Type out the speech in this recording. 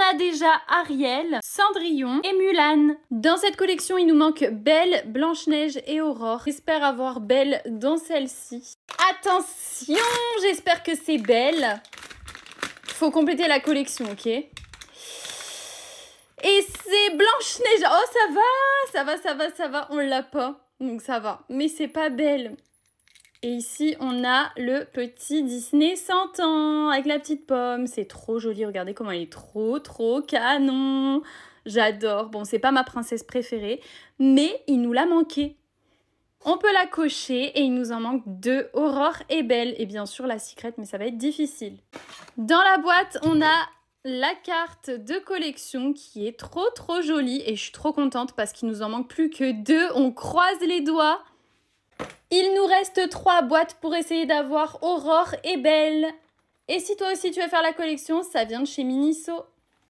a déjà Ariel, Cendrillon et Mulan. Dans cette collection, il nous manque Belle, Blanche-Neige et Aurore. J'espère avoir Belle dans celle-ci. Attention, j'espère que c'est Belle. Faut compléter la collection, ok? Et c'est Blanche-Neige. Oh, ça va. On l'a pas, donc ça va. Mais c'est pas Belle. Et ici, on a le petit Disney 100 ans avec la petite pomme. C'est trop joli. Regardez comment il est trop canon. J'adore. Bon, c'est pas ma princesse préférée, mais il nous l'a manqué. On peut la cocher et il nous en manque 2, Aurore et Belle. Et bien sûr, la secrète, mais ça va être difficile. Dans la boîte, on a la carte de collection qui est trop jolie. Et je suis trop contente parce qu'il nous en manque plus que 2. On croise les doigts. Il nous reste 3 boîtes pour essayer d'avoir Aurore et Belle. Et si toi aussi tu veux faire la collection, ça vient de chez Miniso.